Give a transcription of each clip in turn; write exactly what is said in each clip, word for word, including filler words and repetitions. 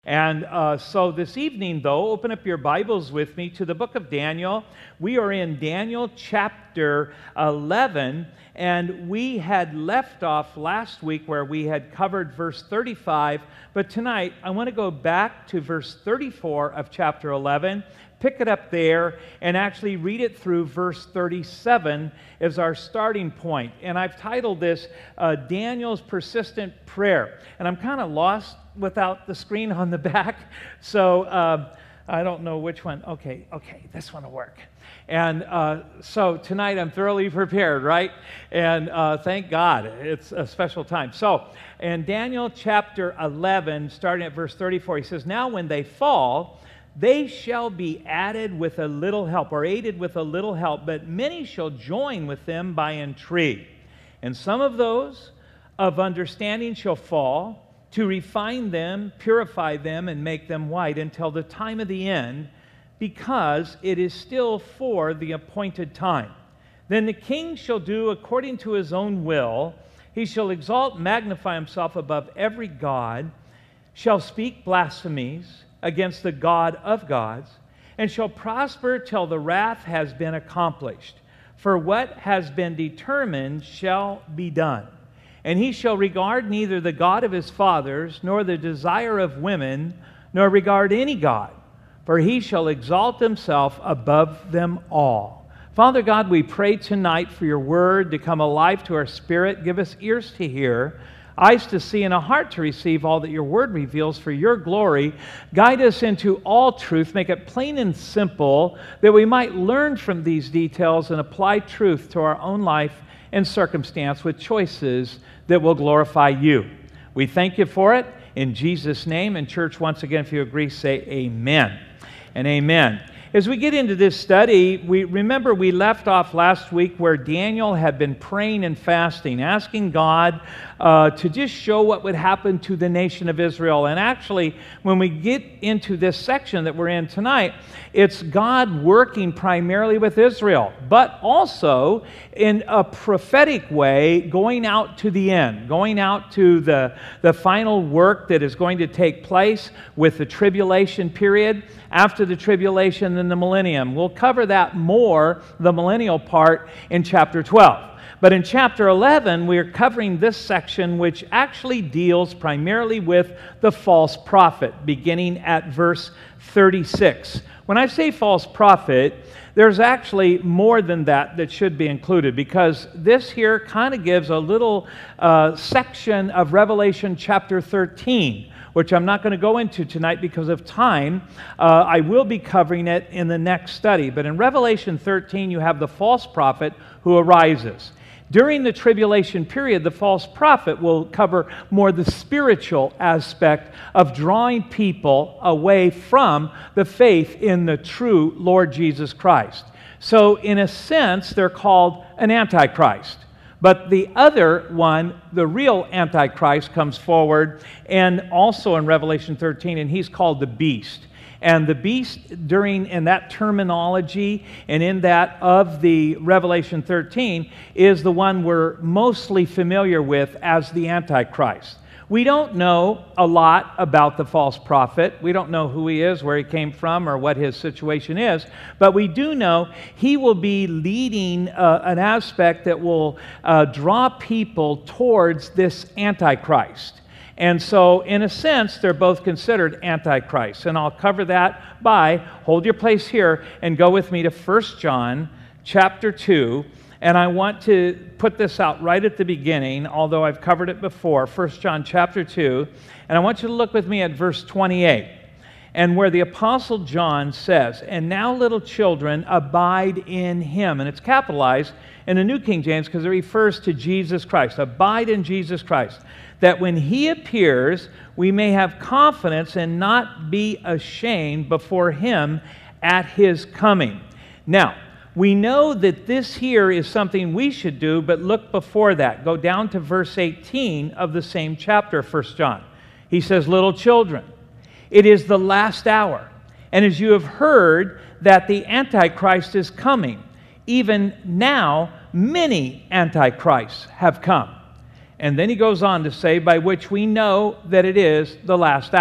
And uh, so this evening, though, open up your Bibles with me to the book of Daniel. We are in Daniel chapter eleven, and we had left off last week where we had covered verse thirty-five, but tonight I want to go back to verse thirty-four of chapter eleven, pick it up there, and actually read it through verse thirty-seven as our starting point. And I've titled this uh, Daniel's Persistent Prayer. And I'm kind of lost without the screen on the back, so uh, I don't know which one. Okay, okay, this one will work. And uh, so tonight I'm thoroughly prepared, right? And uh, thank God, it's a special time. So in Daniel chapter eleven, starting at verse thirty-four, he says, "Now when they fall, they shall be added with a little help," or aided with a little help, "but many shall join with them by intrigue. And some of those of understanding shall fall, to refine them, purify them, and make them white until the time of the end, because it is still for the appointed time. Then the king shall do according to his own will. He shall exalt and magnify himself above every god, shall speak blasphemies against the God of gods, and shall prosper till the wrath has been accomplished. For what has been determined shall be done. And he shall regard neither the God of his fathers, nor the desire of women, nor regard any God, for he shall exalt himself above them all." Father God, we pray tonight for your word to come alive to our spirit. Give us ears to hear, eyes to see, and a heart to receive all that your word reveals for your glory. Guide us into all truth. Make it plain and simple, that we might learn from these details and apply truth to our own life and circumstance with choices that will glorify you. We thank you for it in Jesus' name. And church, once again, if you agree, say amen and amen. As we get into this study, we remember we left off last week where Daniel had been praying and fasting, asking God uh, to just show what would happen to the nation of Israel. And actually, when we get into this section that we're in tonight, it's God working primarily with Israel, but also in a prophetic way, going out to the end, going out to the, the final work that is going to take place with the tribulation period, after the tribulation and the millennium. We'll cover that more, the millennial part, in chapter twelve. But in chapter eleven, we're covering this section which actually deals primarily with the false prophet, beginning at verse thirty-six. When I say false prophet, there's actually more than that that should be included, because this here kind of gives a little uh, section of Revelation chapter thirteen, which I'm not going to go into tonight because of time. Uh, I will be covering it in the next study. But in Revelation thirteen, you have the false prophet who arises. During the tribulation period, the false prophet will cover more the spiritual aspect of drawing people away from the faith in the true Lord Jesus Christ. So in a sense, they're called an antichrist. But the other one, the real Antichrist, comes forward, and also in Revelation thirteen, and he's called the beast. And the beast, during in that terminology and in that of the Revelation thirteen, is the one we're mostly familiar with as the Antichrist. We don't know a lot about the false prophet. We don't know who he is, where he came from, or what his situation is. But we do know he will be leading uh, an aspect that will uh, draw people towards this Antichrist. And so, in a sense, they're both considered antichrists. And I'll cover that by, hold your place here, and go with me to First John chapter two. And I want to put this out right at the beginning, although I've covered it before, First John chapter two. And I want you to look with me at verse twenty-eight, and where the Apostle John says, "And now, little children, abide in him." And it's capitalized in the New King James because it refers to Jesus Christ. Abide in Jesus Christ, that when he appears, we may have confidence and not be ashamed before him at his coming. Now, we know that this here is something we should do, but look before that. Go down to verse eighteen of the same chapter, First John. He says, "Little children, it is the last hour, and as you have heard that the Antichrist is coming, even now many antichrists have come." And then he goes on to say, "by which we know that it is the last hour."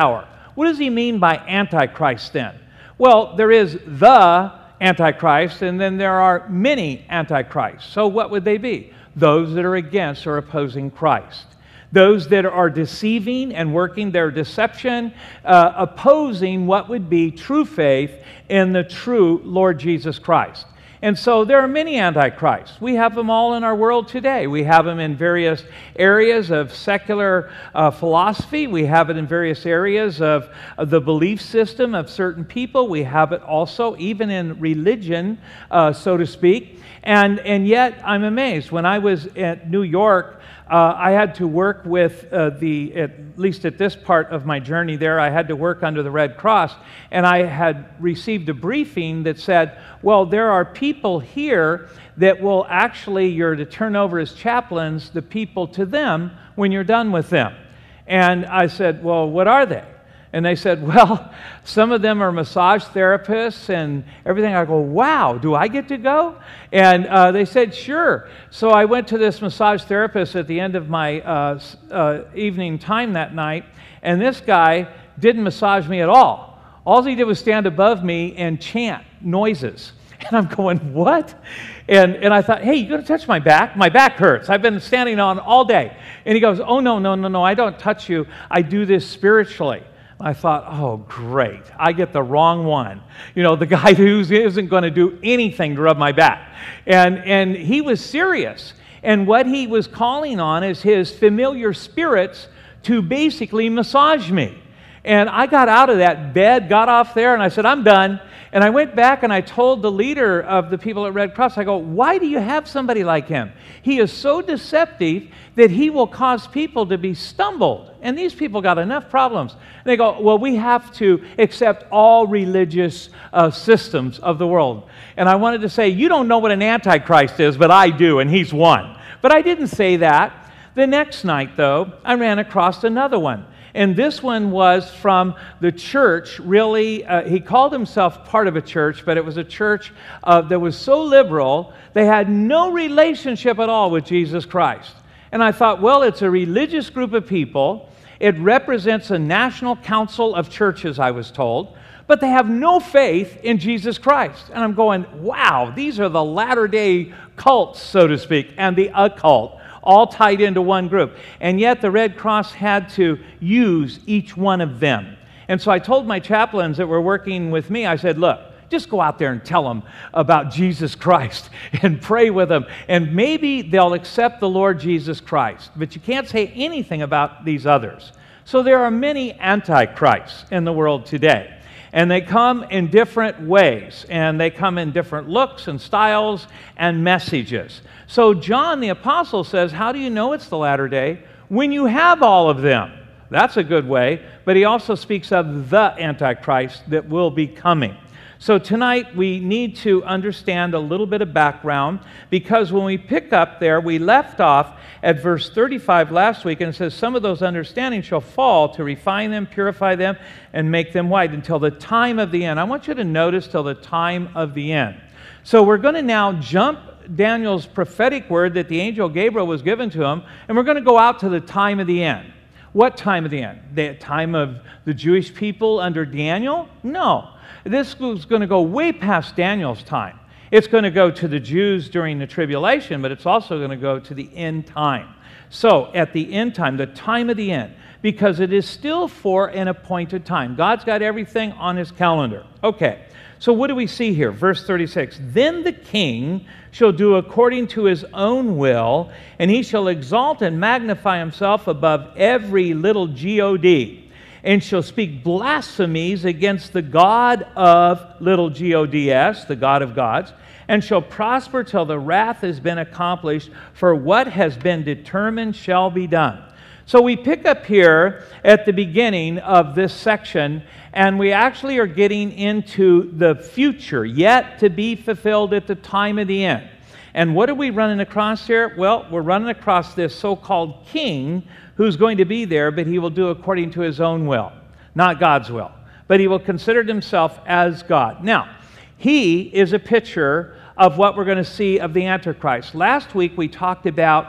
What does he mean by Antichrist then? Well, there is the Antichrist, and then there are many Antichrists. So what would they be? Those that are against or opposing Christ. Those that are deceiving and working their deception, uh, opposing what would be true faith in the true Lord Jesus Christ. And so there are many antichrists. We have them all in our world today. We have them in various areas of secular uh, philosophy. We have it in various areas of, of the belief system of certain people. We have it also even in religion, uh, so to speak. And, and yet I'm amazed. When I was at New York, Uh, I had to work with uh, the, at least at this part of my journey there, I had to work under the Red Cross, and I had received a briefing that said, well, there are people here that will actually, you're to turn over as chaplains the people to them when you're done with them. And I said, well, what are they? And they said, well, some of them are massage therapists and everything. I go, wow, do I get to go? And uh, they said, sure. So I went to this massage therapist at the end of my uh, uh, evening time that night, and this guy didn't massage me at all. All he did was stand above me and chant noises. And I'm going, what? And, and I thought, hey, you're going to touch my back? My back hurts. I've been standing on all day. And he goes, oh, no, no, no, no, I don't touch you. I do this spiritually. I thought, oh, great. I get the wrong one. You know, the guy who isn't going to do anything to rub my back. And, and he was serious. And what he was calling on is his familiar spirits to basically massage me. And I got out of that bed, got off there, and I said, I'm done. And I went back and I told the leader of the people at Red Cross, I go, why do you have somebody like him? He is so deceptive that he will cause people to be stumbled. And these people got enough problems. And they go, well, we have to accept all religious uh, systems of the world. And I wanted to say, you don't know what an antichrist is, but I do, and he's one. But I didn't say that. The next night, though, I ran across another one. And this one was from the church, really. Uh, he called himself part of a church, but it was a church uh, that was so liberal, they had no relationship at all with Jesus Christ. And I thought, well, it's a religious group of people. It represents a national council of churches, I was told, but they have no faith in Jesus Christ. And I'm going, wow, these are the latter-day cults, so to speak, and the occult, all tied into one group. And yet the Red Cross had to use each one of them. And so I told my chaplains that were working with me, I said, look, just go out there and tell them about Jesus Christ and pray with them. And maybe they'll accept the Lord Jesus Christ. But you can't say anything about these others. So there are many antichrists in the world today. And they come in different ways, and they come in different looks and styles and messages. So John the Apostle says, how do you know it's the latter day? When you have all of them. That's a good way. But he also speaks of the Antichrist that will be coming. So tonight we need to understand a little bit of background, because when we pick up there, we left off at verse thirty-five last week, and it says, some of those understandings shall fall to refine them, purify them, and make them white until the time of the end. I want you to notice till the time of the end. So we're going to now jump Daniel's prophetic word that the angel Gabriel was given to him, and we're going to go out to the time of the end. What time of the end? The time of the Jewish people under Daniel? No. This is going to go way past Daniel's time. It's going to go to the Jews during the tribulation, but it's also going to go to the end time. So, at the end time, the time of the end, because it is still for an appointed time. God's got everything on his calendar. Okay, so what do we see here? Verse thirty-six, then the king shall do according to his own will, and he shall exalt and magnify himself above every little God, and shall speak blasphemies against the God of little gods, the God of gods, and shall prosper till the wrath has been accomplished, for what has been determined shall be done. So we pick up here at the beginning of this section, and we actually are getting into the future, yet to be fulfilled at the time of the end. And what are we running across here? Well, we're running across this so-called king who's going to be there, but he will do according to his own will, not God's will. But he will consider himself as God. Now, he is a picture of what we're going to see of the Antichrist. Last week we talked about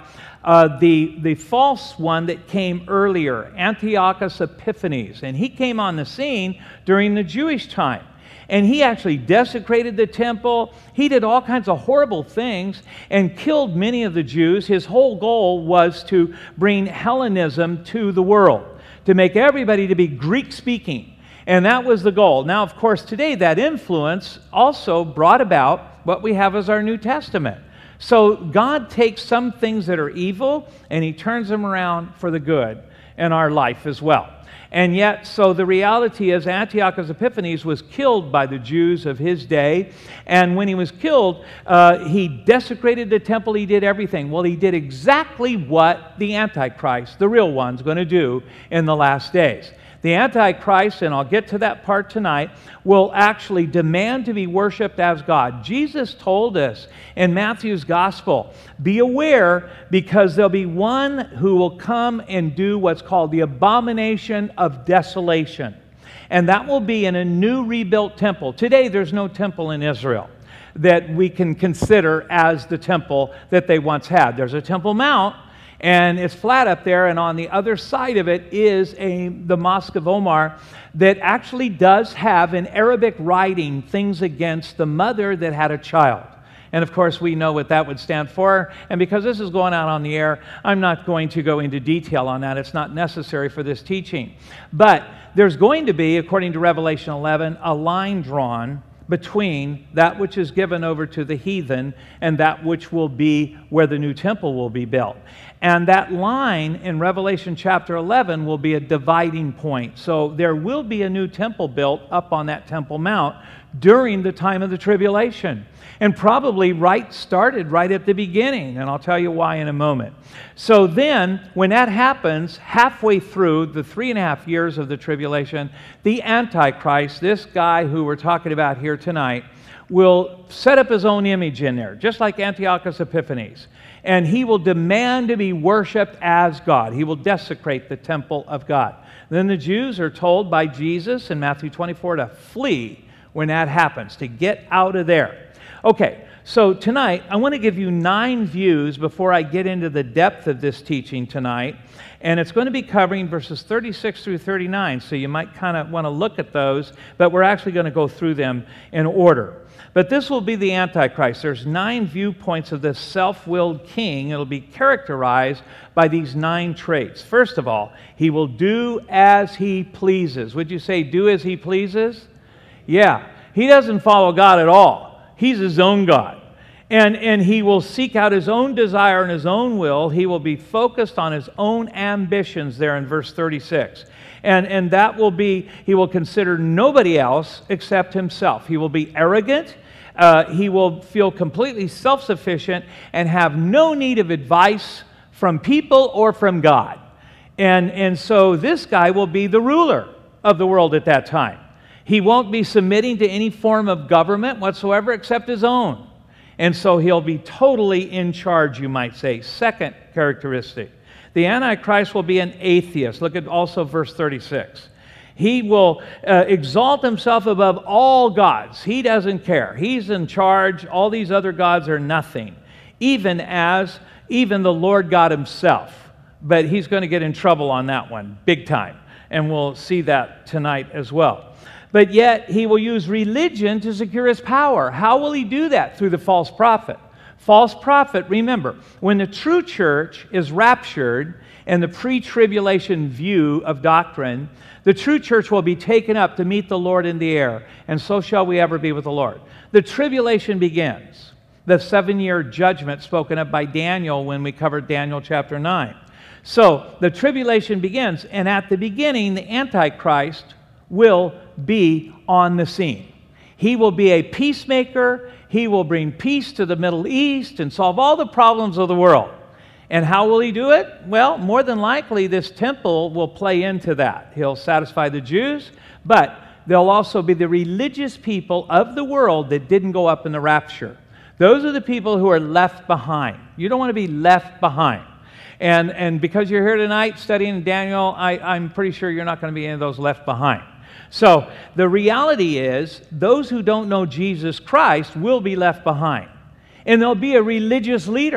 uh, the, the false one that came earlier, Antiochus Epiphanes. And he came on the scene during the Jewish time. And he actually desecrated the temple. He did all kinds of horrible things and killed many of the Jews. His whole goal was to bring Hellenism to the world, to make everybody to be Greek-speaking. And that was the goal. Now, of course, today that influence also brought about what we have as our New Testament. So God takes some things that are evil and He turns them around for the good in our life as well. And yet, so the reality is Antiochus Epiphanes was killed by the Jews of his day. And when he was killed, uh, he desecrated the temple. He did everything. Well, he did exactly what the Antichrist, the real one, is going to do in the last days. The Antichrist, and I'll get to that part tonight, will actually demand to be worshiped as God. Jesus told us in Matthew's Gospel, be aware because there'll be one who will come and do what's called the abomination of desolation. And that will be in a new rebuilt temple. Today there's no temple in Israel that we can consider as the temple that they once had. There's a Temple Mount, and it's flat up there, and on the other side of it is a, the Mosque of Omar that actually does have in Arabic writing things against the mother that had a child. And of course, we know what that would stand for. And because this is going out on the air, I'm not going to go into detail on that. It's not necessary for this teaching. But there's going to be, according to Revelation eleven, a line drawn between that which is given over to the heathen and that which will be where the new temple will be built. And that line in Revelation chapter eleven will be a dividing point. So there will be a new temple built up on that Temple Mount during the time of the tribulation. And probably right started right at the beginning, and I'll tell you why in a moment. So then, when that happens, halfway through the three and a half years of the tribulation, the Antichrist, this guy who we're talking about here tonight, will set up his own image in there, just like Antiochus Epiphanes. And he will demand to be worshipped as God. He will desecrate the temple of God. Then the Jews are told by Jesus in Matthew twenty-four to flee when that happens, to get out of there. Okay, so tonight I want to give you nine views before I get into the depth of this teaching tonight. And it's going to be covering verses thirty-six through thirty-nine, so you might kind of want to look at those, but we're actually going to go through them in order. But this will be the Antichrist. There's nine viewpoints of this self-willed king. It'll be characterized by these nine traits. First of all, he will do as he pleases. Would you say do as he pleases? Yeah, he doesn't follow God at all. He's his own God. And, and he will seek out his own desire and his own will. He will be focused on his own ambitions there in verse thirty-six. And, and that will be, he will consider nobody else except himself. He will be arrogant. Uh, he will feel completely self-sufficient and have no need of advice from people or from God. And, and so this guy will be the ruler of the world at that time. He won't be submitting to any form of government whatsoever except his own. And so he'll be totally in charge, you might say. Second characteristic. The Antichrist will be an atheist. Look at also verse thirty-six. He will uh, exalt himself above all gods. He doesn't care. He's in charge. All these other gods are nothing. Even as, even the Lord God himself. But he's going to get in trouble on that one, big time. And we'll see that tonight as well. But yet, he will use religion to secure his power. How will he do that? Through the false prophet. False prophet, remember, when the true church is raptured in the pre-tribulation view of doctrine, the true church will be taken up to meet the Lord in the air, and so shall we ever be with the Lord. The tribulation begins, the seven-year judgment spoken of by Daniel when we covered Daniel chapter nine. So, the tribulation begins, and at the beginning, the Antichrist will be on the scene. He will be a peacemaker. He will bring peace to the Middle East and solve all the problems of the world. And how will he do it? Well, more than likely, this temple will play into that. He'll satisfy the Jews, but there'll also be the religious people of the world that didn't go up in the rapture. Those are the people who are left behind. You don't want to be left behind. And, and because you're here tonight studying Daniel, I, I'm pretty sure you're not going to be any of those left behind. So the reality is, those who don't know Jesus Christ will be left behind. And there'll be a religious leader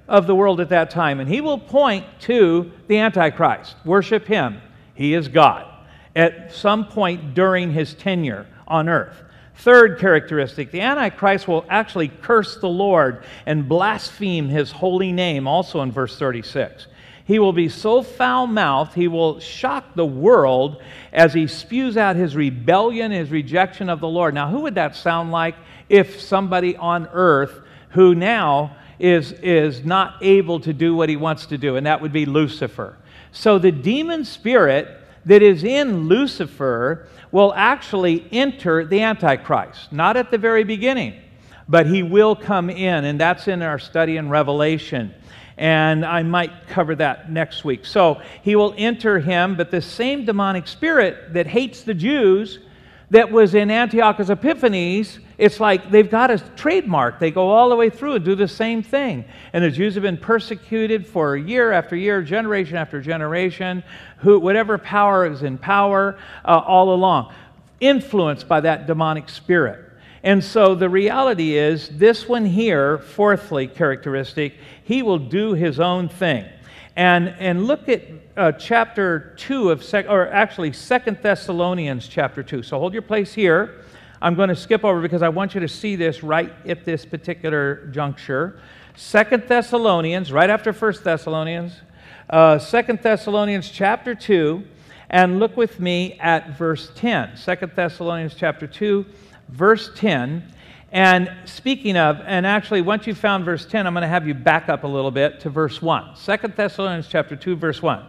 of the world at that time, and he will point to the Antichrist. Worship him. He is God at some point during his tenure on earth. Third characteristic, the Antichrist will actually curse the Lord and blaspheme his holy name, also in verse thirty-six. He will be so foul-mouthed, he will shock the world as he spews out his rebellion, his rejection of the Lord. Now, who would that sound like if somebody on earth who now is, is not able to do what he wants to do? And that would be Lucifer. So the demon spirit that is in Lucifer will actually enter the Antichrist. Not at the very beginning, but he will come in, and that's in our study in Revelation. And I might cover that next week. So he will enter him, but the same demonic spirit that hates the Jews that was in Antiochus Epiphanes, it's like they've got a trademark. They go all the way through and do the same thing. And the Jews have been persecuted for year after year, generation after generation, who, whatever power is in power uh, all along, influenced by that demonic spirit. And so the reality is, this one here, fourthly characteristic, he will do his own thing. And, and look at uh, chapter two of, sec- or actually Second Thessalonians chapter two. So hold your place here. I'm going to skip over because I want you to see this right at this particular juncture. Second Thessalonians, right after First Thessalonians, uh, Second Thessalonians chapter two, and look with me at verse ten. Second Thessalonians chapter two, verse ten. And speaking of, and actually once you found verse ten, I'm going to have you back up a little bit to verse one. Second Thessalonians chapter two, verse one.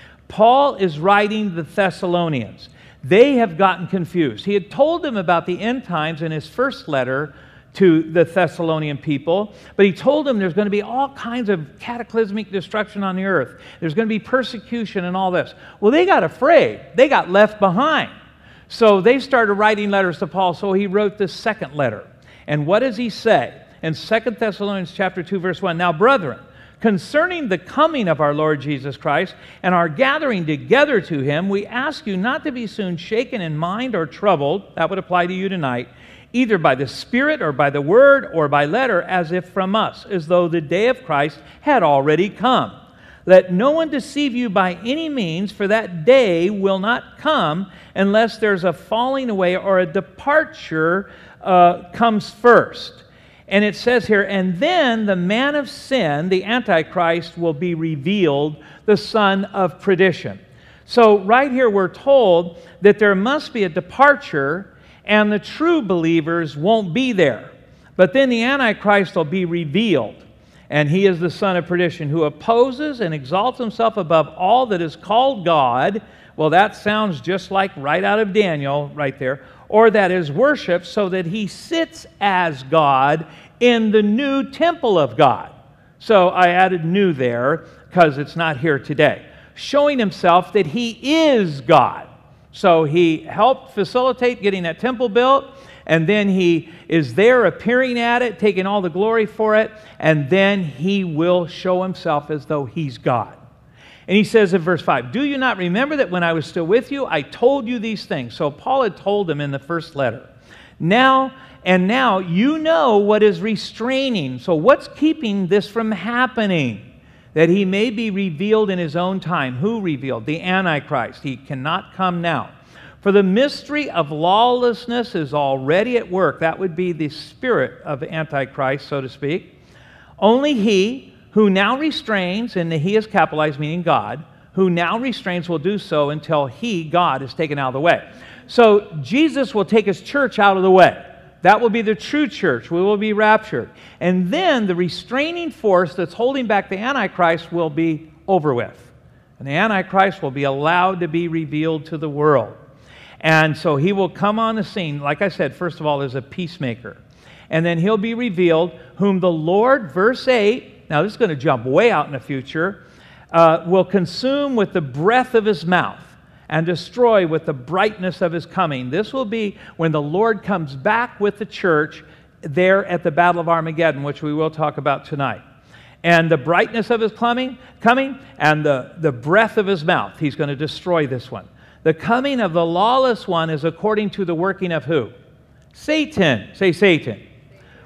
Paul is writing the Thessalonians. They have gotten confused. He had told them about the end times in his first letter to the Thessalonian people, but he told them there's going to be all kinds of cataclysmic destruction on the earth. There's going to be persecution and all this. Well, they got afraid. They got left behind. So they started writing letters to Paul, so he wrote this second letter. And what does he say? In Second Thessalonians chapter two, verse one, "Now, brethren, concerning the coming of our Lord Jesus Christ and our gathering together to him, we ask you not to be soon shaken in mind or troubled," that would apply to you tonight, "either by the Spirit or by the word or by letter, as if from us, as though the day of Christ had already come. Let no one deceive you by any means, for that day will not come unless there's a falling away or a departure uh, comes first." And it says here, "And then the man of sin, the Antichrist, will be revealed, the son of perdition." So right here we're told that there must be a departure, and the true believers won't be there. But then the Antichrist will be revealed. And he is the son of perdition, who opposes and exalts himself above all that is called God. Well, that sounds just like right out of Daniel right there. Or that is worshipped, so that he sits as God in the new temple of God. So I added new there because it's not here today. Showing himself that he is God. So he helped facilitate getting that temple built, and then he is there appearing at it, taking all the glory for it, and then he will show himself as though he's God. And he says in verse five, "Do you not remember that when I was still with you, I told you these things?" So Paul had told them in the first letter. Now, and now you know what is restraining. So what's keeping this from happening? That he may be revealed in his own time. Who revealed? The Antichrist. He cannot come now. "For the mystery of lawlessness is already at work." That would be the spirit of Antichrist, so to speak. "Only he who now restrains," and the he is capitalized, meaning God, "who now restrains will do so until he, God, is taken out of the way." So Jesus will take his church out of the way. That will be the true church. We will be raptured. And then the restraining force that's holding back the Antichrist will be over with. And the Antichrist will be allowed to be revealed to the world. And so he will come on the scene, like I said, first of all, as a peacemaker. And then he'll be revealed, whom the Lord, verse eight, now this is going to jump way out in the future, uh, will consume with the breath of his mouth and destroy with the brightness of his coming. This will be when the Lord comes back with the church there at the Battle of Armageddon, which we will talk about tonight. And the brightness of his coming, coming and the, the breath of his mouth, he's going to destroy this one. The coming of the lawless one is according to the working of who? Satan. Say Satan.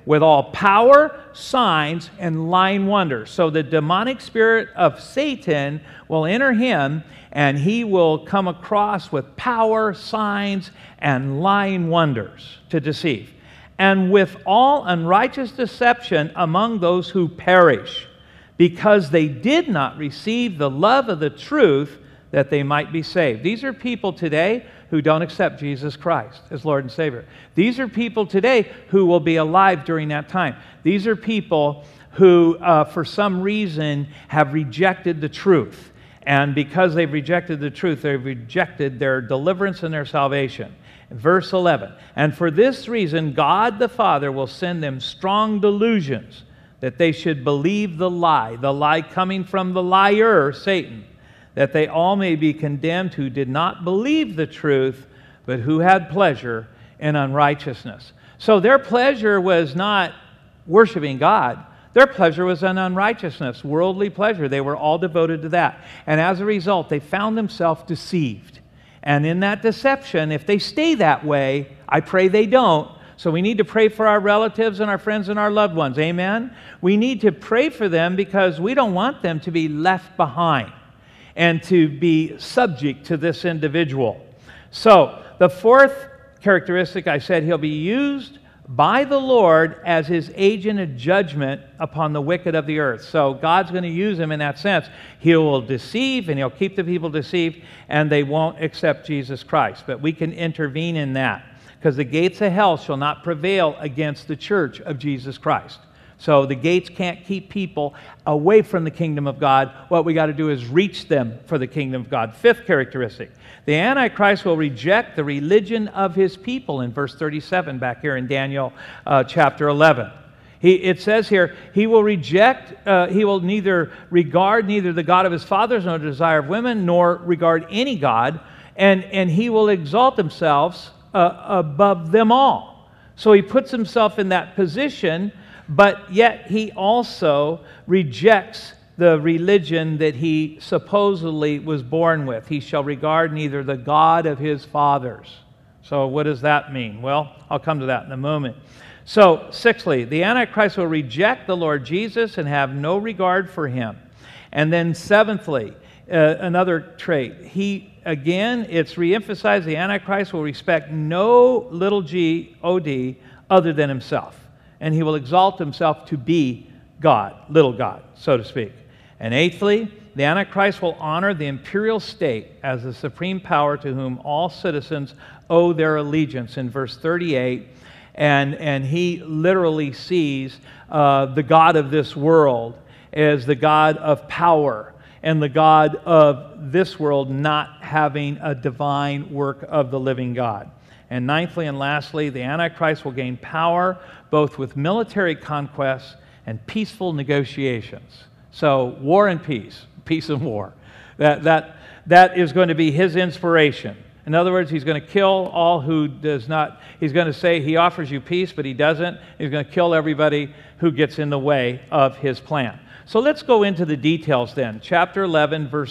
with all power, signs, and lying wonders. So the demonic spirit of Satan will enter him, and he will come across with power, signs, and lying wonders to deceive. And with all unrighteous deception among those who perish, because they did not receive the love of the truth, that they might be saved. These are people today who don't accept Jesus Christ as Lord and Savior. These are people today who will be alive during that time. These are people who, uh, for some reason, have rejected the truth. And because they've rejected the truth, they've rejected their deliverance and their salvation. Verse eleven, and for this reason, God the Father will send them strong delusions, that they should believe the lie, the lie coming from the liar, Satan, that they all may be condemned who did not believe the truth, but who had pleasure in unrighteousness. So their pleasure was not worshiping God. Their pleasure was in unrighteousness, worldly pleasure. They were all devoted to that. And as a result, they found themselves deceived. And in that deception, if they stay that way, I pray they don't. So we need to pray for our relatives and our friends and our loved ones. Amen? We need to pray for them because we don't want them to be left behind and to be subject to this individual. So, the fourth characteristic, I said, he'll be used by the Lord as his agent of judgment upon the wicked of the earth. So, God's going to use him in that sense. He will deceive, and he'll keep the people deceived, and they won't accept Jesus Christ. But we can intervene in that, because the gates of hell shall not prevail against the church of Jesus Christ. So the gates can't keep people away from the kingdom of God. What we got to do is reach them for the kingdom of God. Fifth characteristic, the Antichrist will reject the religion of his people in verse thirty-seven back here in Daniel uh, chapter eleven. He, it says here, he will reject, uh, he will neither regard neither the God of his fathers nor the desire of women, nor regard any God, and, and he will exalt himself uh, above them all. So he puts himself in that position, but yet he also rejects the religion that he supposedly was born with. He shall regard neither the God of his fathers. So what does that mean? Well, I'll come to that in a moment. So, sixthly, the Antichrist will reject the Lord Jesus and have no regard for him. And then seventhly, uh, another trait. He, again, it's reemphasized, the Antichrist will respect no little g, O D, other than himself. And he will exalt himself to be God, little God, so to speak. And eighthly, the Antichrist will honor the imperial state as the supreme power to whom all citizens owe their allegiance in verse thirty-eight. And, and he literally sees uh, the God of this world as the God of power and the God of this world not having a divine work of the living God. And ninthly and lastly, the Antichrist will gain power both with military conquests and peaceful negotiations. So war and peace, peace and war. That, that, that is going to be his inspiration. In other words, he's going to kill all who does not, he's going to say he offers you peace, but he doesn't. He's going to kill everybody who gets in the way of his plan. So let's go into the details then. Chapter eleven, verse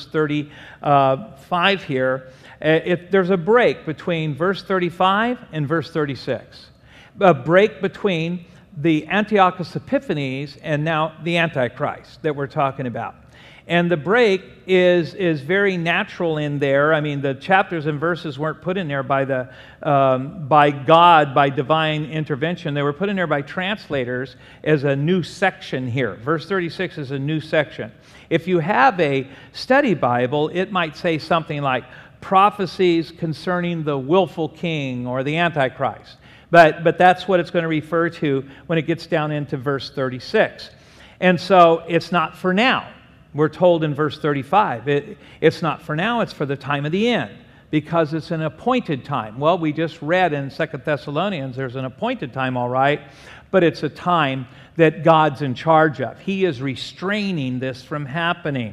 thirty-five here. If there's a break between verse thirty-five and verse thirty-six. A break between the Antiochus Epiphanes and now the Antichrist that we're talking about. And the break is, is very natural in there. I mean, the chapters and verses weren't put in there by, the, um, by God, by divine intervention. They were put in there by translators as a new section here. Verse thirty-six is a new section. If you have a study Bible, it might say something like, prophecies concerning the willful king or the Antichrist. But, but that's what it's going to refer to when it gets down into verse thirty-six. And so it's not for now. We're told in verse thirty-five, it, it's not for now, it's for the time of the end, because it's an appointed time. Well, we just read in Second Thessalonians, there's an appointed time, all right, but it's a time that God's in charge of. He is restraining this from happening.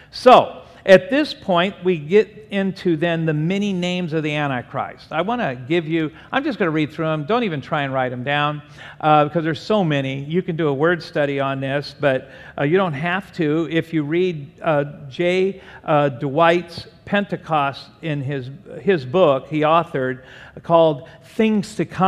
So, at this point, we get into then the many names of the Antichrist. I want to give you, I'm just going to read through them. Don't even try and write them down uh, because there's so many. You can do a word study on this, but uh, you don't have to. If you read uh, J. Uh, Dwight's Pentecost in his, his book he authored called Things to Come.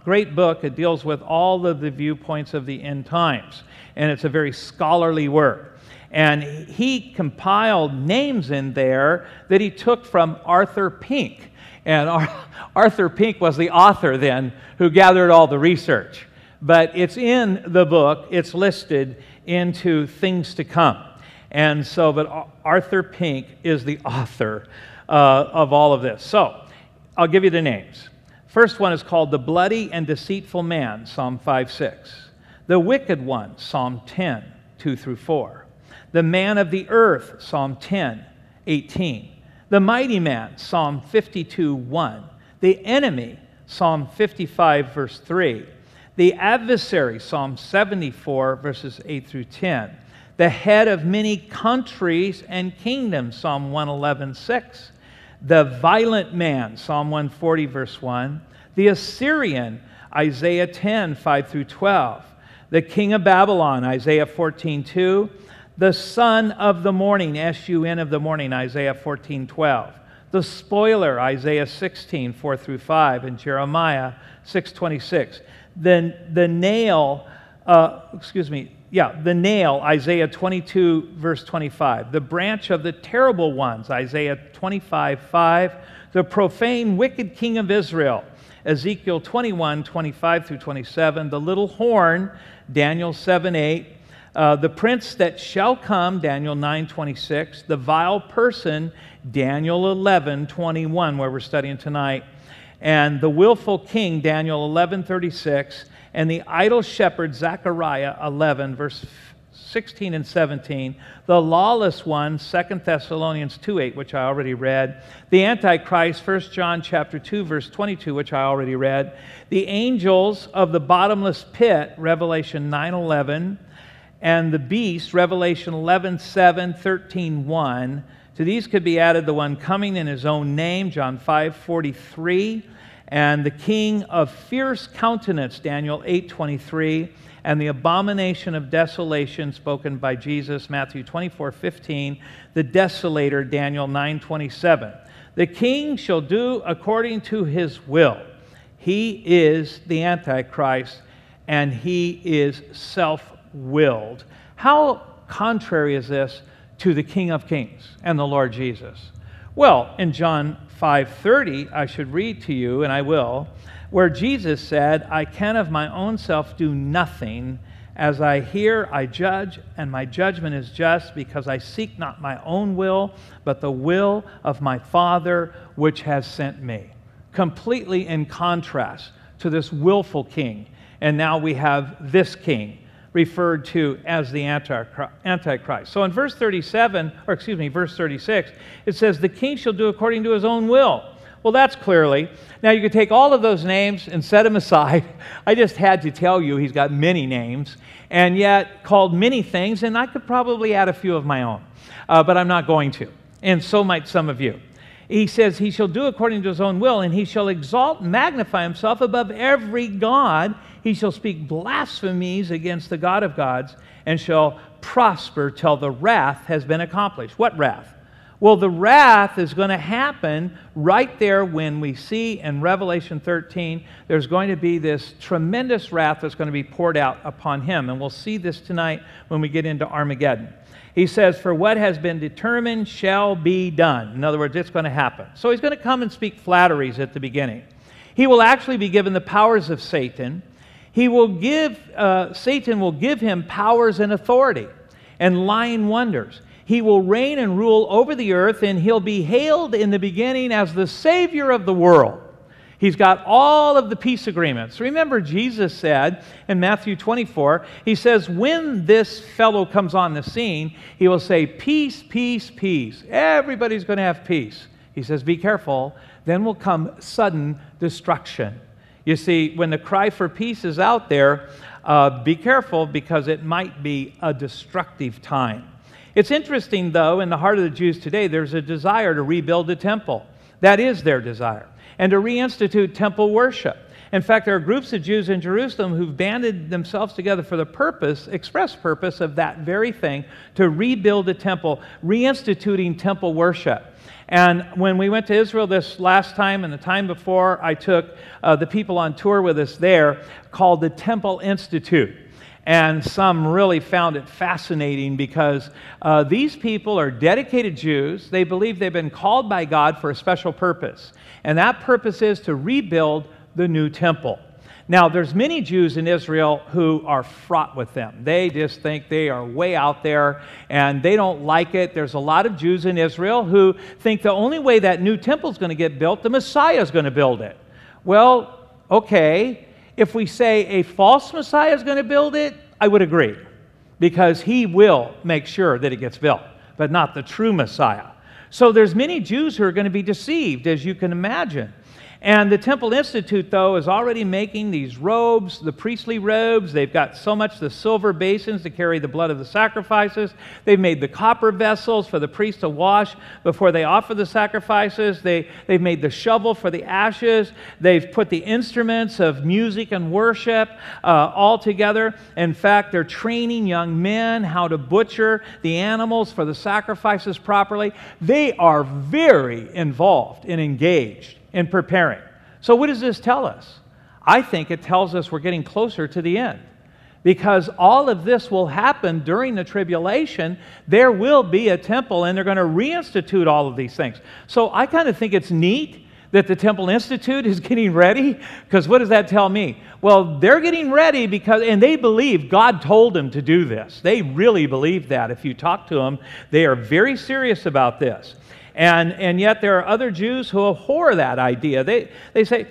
Great book. It deals with all of the viewpoints of the end times, and it's a very scholarly work. And he compiled names in there that he took from Arthur Pink. And Arthur Pink was the author then who gathered all the research. But it's in the book. It's listed into Things to Come. And so, but Arthur Pink is the author uh, of all of this. So, I'll give you the names. First one is called The Bloody and Deceitful Man, Psalm five six. The Wicked One, Psalm ten, two through four. The Man of the Earth, Psalm ten, eighteen. The Mighty Man, Psalm fifty-two, one. The Enemy, Psalm fifty-five, verse three. The Adversary, Psalm seventy-four, verses eight through ten. The Head of Many Countries and Kingdoms, Psalm one eleven, six. The Violent Man, Psalm one forty, verse one. The Assyrian, Isaiah ten, five through twelve. The King of Babylon, Isaiah fourteen, two. The Son of the Morning, S U N of the Morning, Isaiah fourteen, twelve. The Spoiler, Isaiah sixteen, four through five, and Jeremiah six twenty-six. The, the Nail, uh, excuse me, yeah, the Nail, Isaiah twenty-two, verse twenty-five. The Branch of the Terrible Ones, Isaiah twenty-five, five. The Profane Wicked King of Israel, Ezekiel twenty-one, twenty-five through twenty-seven. The Little Horn, Daniel seven, eight. Uh, the Prince that Shall Come, Daniel nine, twenty-six. The Vile Person, Daniel eleven, twenty-one, where we're studying tonight. And the Willful King, Daniel eleven, thirty-six. And the Idle Shepherd, Zechariah eleven, verse sixteen and seventeen. The Lawless One, Second Thessalonians two, eight, which I already read. The Antichrist, First John chapter two, verse twenty-two, which I already read. The Angels of the Bottomless Pit, Revelation nine, eleven. And the Beast, Revelation eleven, seven, thirteen, one. To these could be added the one coming in his own name, John five, forty-three. And the King of Fierce Countenance, Daniel eight, twenty-three. And the Abomination of Desolation, spoken by Jesus, Matthew twenty-four, fifteen. The Desolator, Daniel nine, twenty-seven. The King shall do according to his will. He is the Antichrist, and he is self-willed. How contrary is this to the King of Kings and the Lord Jesus? Well, in John five thirty, I should read to you, and I will, where Jesus said, I can of my own self do nothing. As I hear, I judge, and my judgment is just, because I seek not my own will, but the will of my Father which has sent me. Completely in contrast to this willful king. And now we have this king, referred to as the Antichrist. So in verse thirty-seven, or excuse me, verse thirty-six, it says, the king shall do according to his own will. Well, that's clearly. Now you could take all of those names and set them aside. I just had to tell you he's got many names, and yet called many things, and I could probably add a few of my own, uh, but I'm not going to, and so might some of you. He says he shall do according to his own will, and he shall exalt and magnify himself above every god. He shall speak blasphemies against the God of gods, and shall prosper till the wrath has been accomplished. What wrath? Well, the wrath is going to happen right there when we see in Revelation thirteen, there's going to be this tremendous wrath that's going to be poured out upon him. And we'll see this tonight when we get into Armageddon. He says, for what has been determined shall be done. In other words, it's going to happen. So he's going to come and speak flatteries at the beginning. He will actually be given the powers of Satan. He will give, uh, Satan will give him powers and authority and lying wonders. He will reign and rule over the earth, and he'll be hailed in the beginning as the Savior of the world. He's got all of the peace agreements. Remember, Jesus said in Matthew twenty-four, he says, when this fellow comes on the scene, he will say, peace, peace, peace. Everybody's going to have peace. He says, be careful. Then will come sudden destruction. You see, when the cry for peace is out there, uh, be careful, because it might be a destructive time. It's interesting, though, in the heart of the Jews today, there's a desire to rebuild the temple. That is their desire. And to reinstitute temple worship. In fact, there are groups of Jews in Jerusalem who've banded themselves together for the purpose, express purpose of that very thing, to rebuild the temple, reinstituting temple worship. And when we went to Israel this last time and the time before, I took uh, the people on tour with us there called the Temple Institute. And some really found it fascinating because uh, these people are dedicated Jews. They believe they've been called by God for a special purpose. And that purpose is to rebuild the new temple. Now, there's many Jews in Israel who are fraught with them. They just think they are way out there, and they don't like it. There's a lot of Jews in Israel who think the only way that new temple is going to get built, the Messiah is going to build it. Well, okay, if we say a false Messiah is going to build it, I would agree, because he will make sure that it gets built, but not the true Messiah. So there's many Jews who are going to be deceived, as you can imagine. And the Temple Institute, though, is already making these robes, the priestly robes. They've got so much the silver basins to carry the blood of the sacrifices. They've made the copper vessels for the priests to wash before they offer the sacrifices. They, they've made the shovel for the ashes. They've put the instruments of music and worship uh, all together. In fact, they're training young men how to butcher the animals for the sacrifices properly. They are very involved and engaged in preparing. So what does this tell us? I think it tells us we're getting closer to the end, because all of this will happen during the tribulation. There will be a temple, and they're going to reinstitute all of these things. So I kind of think it's neat that the Temple Institute is getting ready, because what does that tell me? Well, they're getting ready because, and they believe God told them to do this. They really believe that. If you talk to them, they are very serious about this. And, and yet there are other Jews who abhor that idea. They, they say,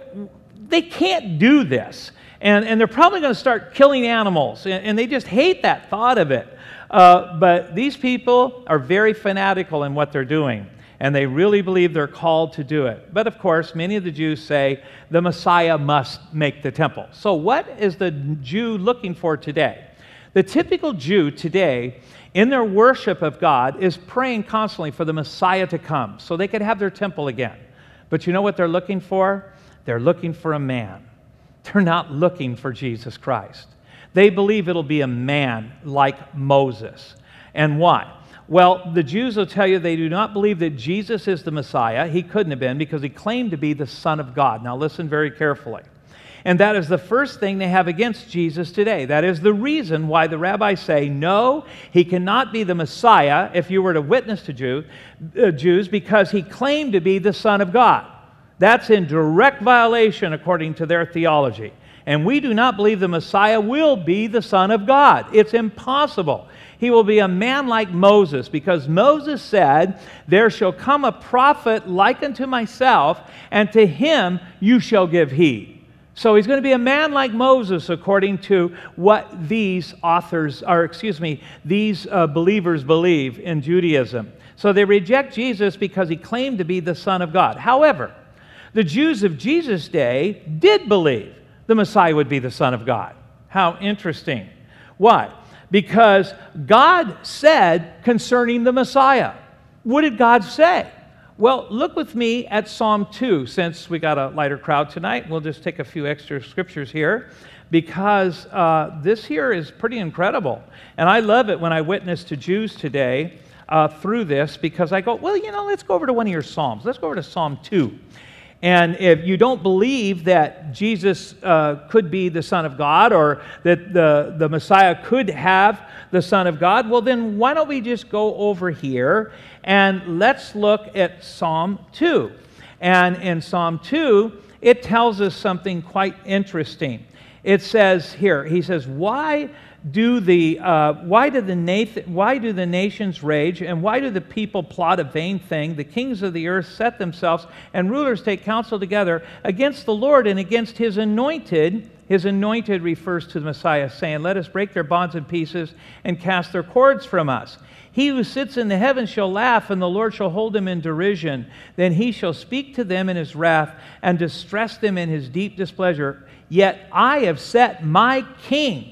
they can't do this. And, and they're probably going to start killing animals. And, and they just hate that thought of it. Uh, but these people are very fanatical in what they're doing. And they really believe they're called to do it. But of course, many of the Jews say the Messiah must make the temple. So what is the Jew looking for today? The typical Jew today, in their worship of God, is praying constantly for the Messiah to come so they could have their temple again. But you know what they're looking for? They're looking for a man. They're not looking for Jesus Christ. They believe it'll be a man like Moses. And why? Well, the Jews will tell you they do not believe that Jesus is the Messiah. He couldn't have been, because he claimed to be the Son of God. Now listen very carefully. And that is the first thing they have against Jesus today. That is the reason why the rabbis say, no, he cannot be the Messiah if you were to witness to Jew, uh, Jews, because he claimed to be the Son of God. That's in direct violation according to their theology. And we do not believe the Messiah will be the Son of God. It's impossible. He will be a man like Moses, because Moses said, there shall come a prophet like unto myself, and to him you shall give heed. So he's going to be a man like Moses, according to what these authors, or excuse me, these uh, believers believe in Judaism. So they reject Jesus because he claimed to be the Son of God. However, the Jews of Jesus' day did believe the Messiah would be the Son of God. How interesting. Why? Because God said concerning the Messiah. What did God say? Well, look with me at Psalm two. Since we got a lighter crowd tonight, we'll just take a few extra scriptures here, because uh, this here is pretty incredible. And I love it when I witness to Jews today uh, through this, because I go, well, you know, let's go over to one of your Psalms. Let's go over to Psalm two. And if you don't believe that Jesus uh, could be the Son of God, or that the, the Messiah could have the Son of God, well then why don't we just go over here and let's look at Psalm two. And in Psalm two, it tells us something quite interesting. It says here, he says, why do the uh, why do the nath- why do the nations rage, and why do the people plot a vain thing? The kings of the earth set themselves, and rulers take counsel together against the Lord and against his anointed. His anointed refers to the Messiah, saying, let us break their bonds in pieces and cast their cords from us. He who sits in the heavens shall laugh, and the Lord shall hold them in derision. Then he shall speak to them in his wrath and distress them in his deep displeasure. Yet I have set my king.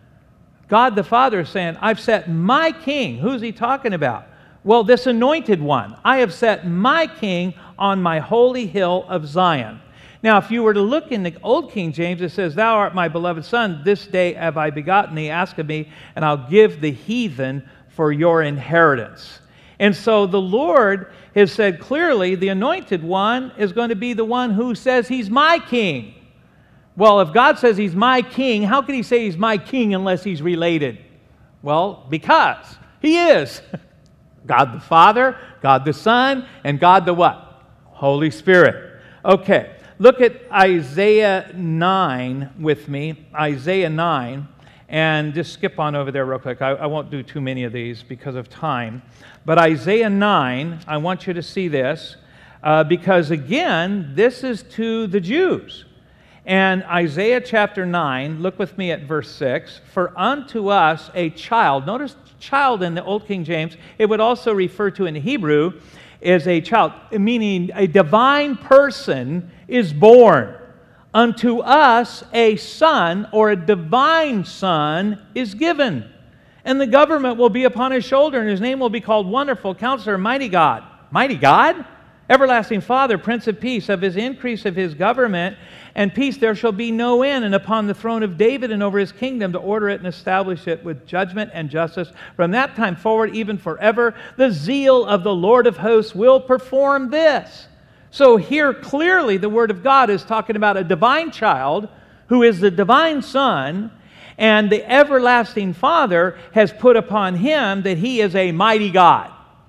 God the Father is saying, I've set my king. Who's he talking about? Well, this anointed one. I have set my king on my holy hill of Zion. Now, if you were to look in the Old King James, it says, "Thou art my beloved Son, this day have I begotten thee, ask of me, and I'll give the heathen for your inheritance." And so the Lord has said clearly, the Anointed One is going to be the one who says He's my king. Well, if God says He's my king, how can He say He's my king unless He's related? Well, because He is. God the Father, God the Son, and God the what? Holy Spirit. Okay, look at Isaiah nine with me. Isaiah nine. And just skip on over there real quick. I, I won't do too many of these because of time. But Isaiah nine, I want you to see this. Uh, because again, this is to the Jews. And Isaiah chapter nine, look with me at verse six. "For unto us a child," notice child in the Old King James, it would also refer to in Hebrew as a child, meaning a divine person is born. "Unto us a son," or a divine son, "is given. And the government will be upon his shoulder, and his name will be called Wonderful, Counselor, Mighty God." Mighty God? "Everlasting Father, Prince of Peace. Of his increase of his government and peace there shall be no end, and upon the throne of David and over his kingdom, to order it and establish it with judgment and justice from that time forward, even forever. The zeal of the Lord of hosts will perform this." So here clearly the Word of God is talking about a divine child who is the divine Son, and the everlasting Father has put upon Him that He is a mighty God.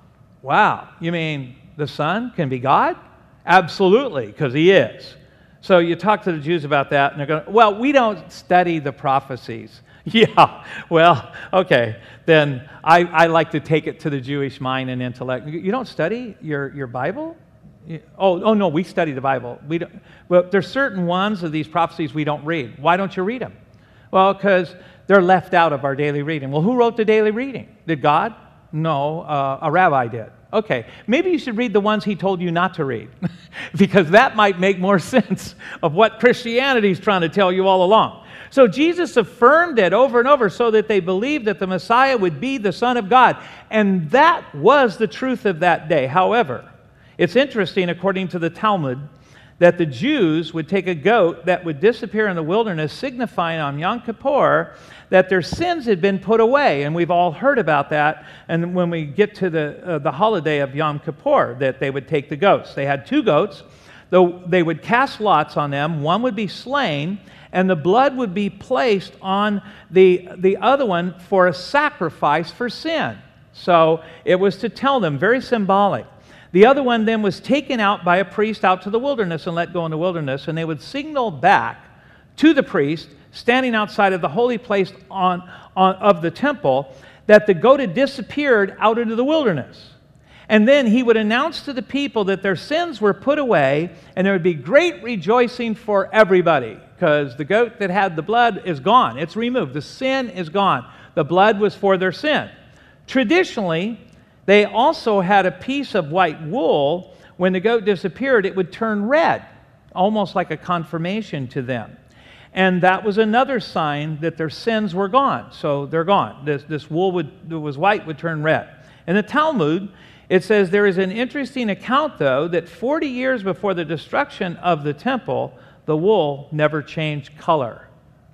Wow, you mean the Son can be God? Absolutely, because He is. So you talk to the Jews about that, and they're going, "Well, we don't study the prophecies." Yeah, well, okay, then I, I like to take it to the Jewish mind and intellect. You don't study your, your Bible? Oh, oh no, we study the Bible. We don't. Well, there's certain ones of these prophecies we don't read. Why don't you read them? Well, because they're left out of our daily reading. Well, who wrote the daily reading? Did God? No, uh, a rabbi did. Okay, maybe you should read the ones He told you not to read, because that might make more sense of what Christianity is trying to tell you all along. So Jesus affirmed it over and over so that they believed that the Messiah would be the Son of God. And that was the truth of that day. However, it's interesting, according to the Talmud, that the Jews would take a goat that would disappear in the wilderness, signifying on Yom Kippur that their sins had been put away. And we've all heard about that. And when we get to the, uh, the holiday of Yom Kippur, that they would take the goats. They had two goats. Though they would cast lots on them. One would be slain, and the blood would be placed on the, the other one for a sacrifice for sin. So it was to tell them, very symbolic. The other one then was taken out by a priest out to the wilderness and let go in the wilderness, and they would signal back to the priest standing outside of the holy place on, on, of the temple that the goat had disappeared out into the wilderness. And then he would announce to the people that their sins were put away, and there would be great rejoicing for everybody, because the goat that had the blood is gone. It's removed. The sin is gone. The blood was for their sin. Traditionally, they also had a piece of white wool. When the goat disappeared, it would turn red, almost like a confirmation to them. And that was another sign that their sins were gone. So they're gone. This, this wool would, that was white would turn red. In the Talmud, it says there is an interesting account, though, that forty years before the destruction of the temple, the wool never changed color.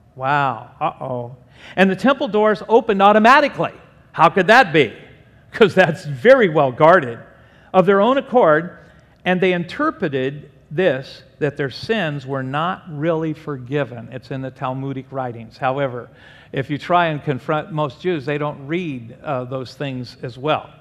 Wow. Uh-oh. And the temple doors opened automatically. How could that be? Because that's very well guarded, of their own accord, and they interpreted this, that their sins were not really forgiven. It's in the Talmudic writings. However, if you try and confront most Jews, they don't read uh, those things as well.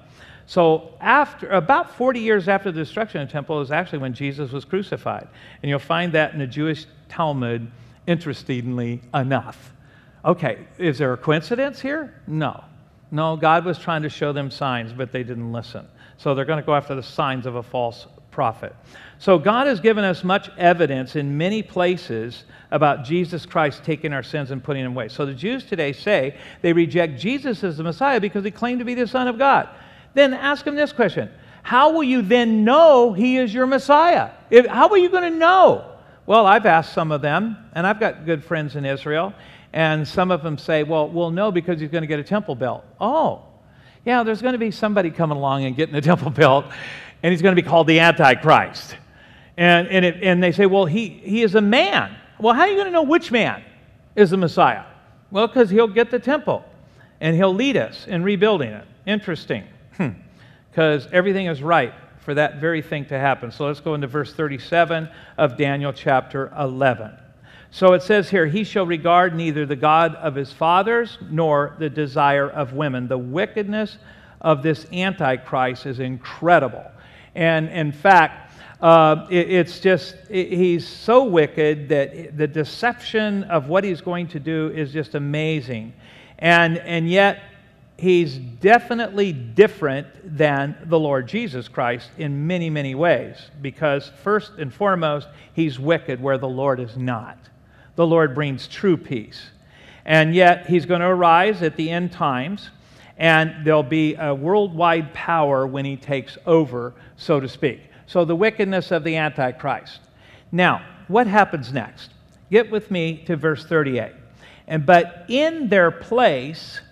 So after about forty years after the destruction of the temple is actually when Jesus was crucified. And you'll find that in the Jewish Talmud, interestingly enough. Okay, is there a coincidence here? No. No, God was trying to show them signs, but they didn't listen. So they're going to go after the signs of a false prophet. So God has given us much evidence in many places about Jesus Christ taking our sins and putting them away. So the Jews today say they reject Jesus as the Messiah because He claimed to be the Son of God. Then ask them this question. How will you then know He is your Messiah? If, how are you going to know? Well, I've asked some of them, and I've got good friends in Israel, and some of them say, well, we'll know because He's going to get a temple built. Oh, yeah, there's going to be somebody coming along and getting the temple built, and he's going to be called the Antichrist. And, and, it, and they say, well, he, he is a man. Well, how are you going to know which man is the Messiah? Well, because he'll get the temple, and he'll lead us in rebuilding it. Interesting, because everything is right for that very thing to happen. So let's go into verse thirty-seven of Daniel chapter eleven. So it says here, he shall regard neither the God of his fathers nor the desire of women. The wickedness of this Antichrist is incredible. And in fact, uh, it, it's just, it, he's so wicked that the deception of what he's going to do is just amazing. And, and yet, he's definitely different than the Lord Jesus Christ in many, many ways. Because first and foremost, he's wicked where the Lord is not. The Lord brings true peace. And yet, he's going to arise at the end times, and there'll be a worldwide power when he takes over, so to speak. So the wickedness of the Antichrist. Now, what happens next? Get with me to verse thirty-eight. And but in their place,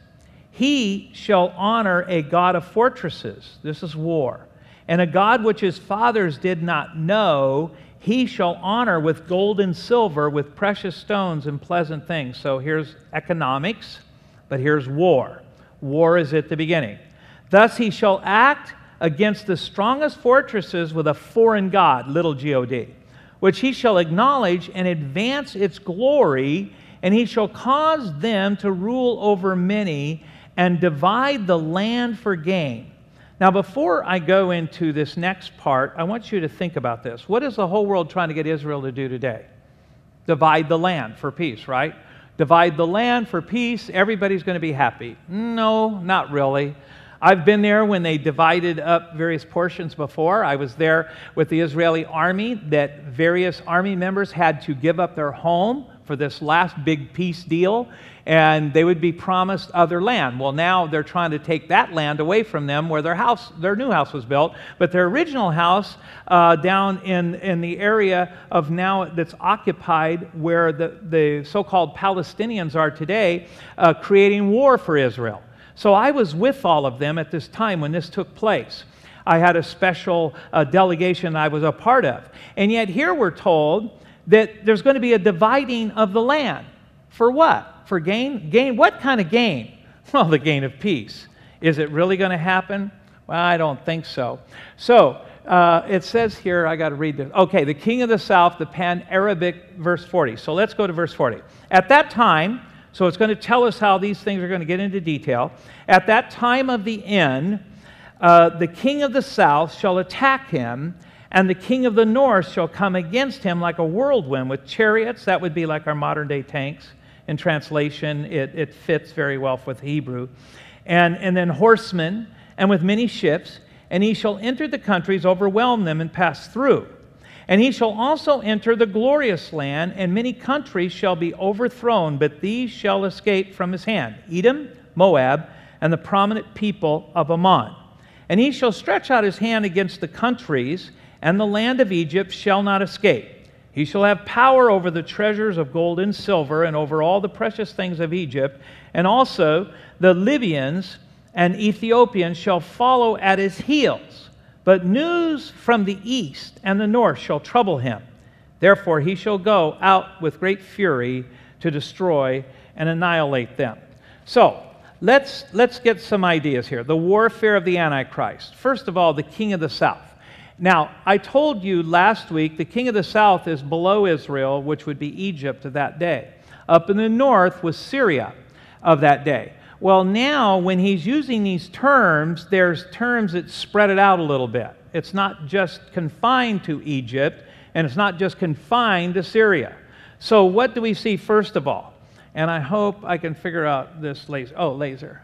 he shall honor a God of fortresses. This is war. And a God which his fathers did not know, he shall honor with gold and silver, with precious stones and pleasant things. So here's economics, but here's war. War is at the beginning. Thus he shall act against the strongest fortresses with a foreign god, little God, which he shall acknowledge and advance its glory, and he shall cause them to rule over many and divide the land for gain. Now, before I go into this next part, I want you to think about this. What is the whole world trying to get Israel to do today? Divide the land for peace, right? Divide the land for peace, everybody's going to be happy. No, not really. I've been there when they divided up various portions before. I was there with the Israeli army, that various army members had to give up their home for this last big peace deal, and they would be promised other land. Well, now they're trying to take that land away from them where their house, their new house was built, but their original house uh, down in, in the area of now that's occupied where the, the so-called Palestinians are today, uh, creating war for Israel. So I was with all of them at this time when this took place. I had a special uh, delegation I was a part of. And yet here we're told that there's going to be a dividing of the land. For what? For gain? Gain? What kind of gain? Well, the gain of peace. Is it really going to happen? Well, I don't think so. So, uh, it says here, I got to read this. Okay, the king of the south, the Pan-Arabic, verse forty. So let's go to verse forty. At that time, so it's going to tell us how these things are going to get into detail. At that time of the end, uh, the king of the south shall attack him, and the king of the north shall come against him like a whirlwind with chariots. That would be like our modern day tanks. In translation, it, it fits very well with Hebrew. And, and then horsemen, and with many ships, and he shall enter the countries, overwhelm them, and pass through. And he shall also enter the glorious land, and many countries shall be overthrown, but these shall escape from his hand: Edom, Moab, and the prominent people of Ammon. And he shall stretch out his hand against the countries, and the land of Egypt shall not escape. He shall have power over the treasures of gold and silver, and over all the precious things of Egypt. And also the Libyans and Ethiopians shall follow at his heels. But news from the east and the north shall trouble him. Therefore he shall go out with great fury to destroy and annihilate them. So, let's, let's get some ideas here. The warfare of the Antichrist. First of all, the king of the south. Now, I told you last week the king of the south is below Israel, which would be Egypt of that day. Up in the north was Syria of that day. Well, now, when he's using these terms, there's terms that spread it out a little bit. It's not just confined to Egypt, and it's not just confined to Syria. So what do we see first of all? And I hope I can figure out this laser. Oh, laser.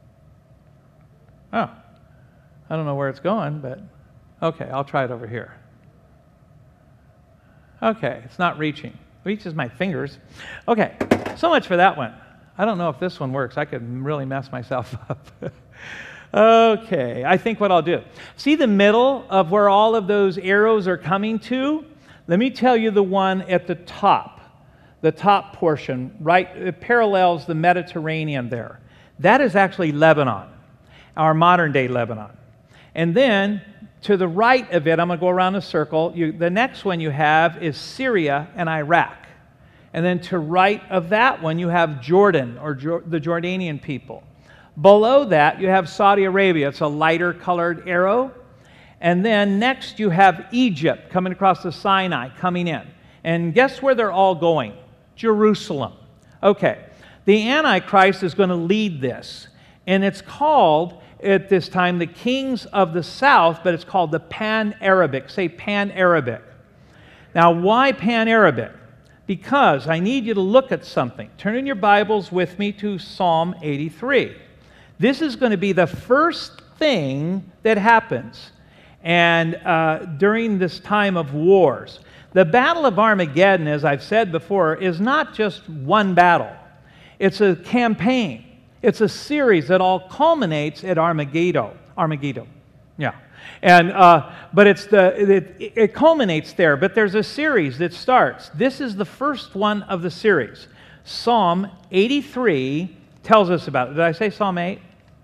Oh, I don't know where it's going, but okay, I'll try it over here. Okay, it's not reaching. It reaches my fingers. Okay, so much for that one. I don't know if this one works. I could really mess myself up. Okay, I think what I'll do. See the middle of where all of those arrows are coming to? Let me tell you the one at the top. The top portion, right? It parallels the Mediterranean there. That is actually Lebanon, our modern day Lebanon. And then to the right of it, I'm going to go around the circle. You, the next one you have is Syria and Iraq. And then to right of that one, you have Jordan, or jo- the Jordanian people. Below that, you have Saudi Arabia. It's a lighter colored arrow. And then next, you have Egypt coming across the Sinai, coming in. And guess where they're all going? Jerusalem. Okay. The Antichrist is going to lead this. And it's called, at this time, the kings of the south, but it's called the Pan-Arabic. Say Pan-Arabic. Now, why Pan-Arabic? Because I need you to look at something. Turn in your Bibles with me to Psalm eighty-three. This is going to be the first thing that happens and uh, during this time of wars. The Battle of Armageddon, as I've said before, is not just one battle. It's a campaign. It's a series that all culminates at Armageddon. Armageddon, yeah. And uh, but it's the it, it culminates there. But there's a series that starts. This is the first one of the series. Psalm eighty-three tells us about it. Did I say Psalm eight?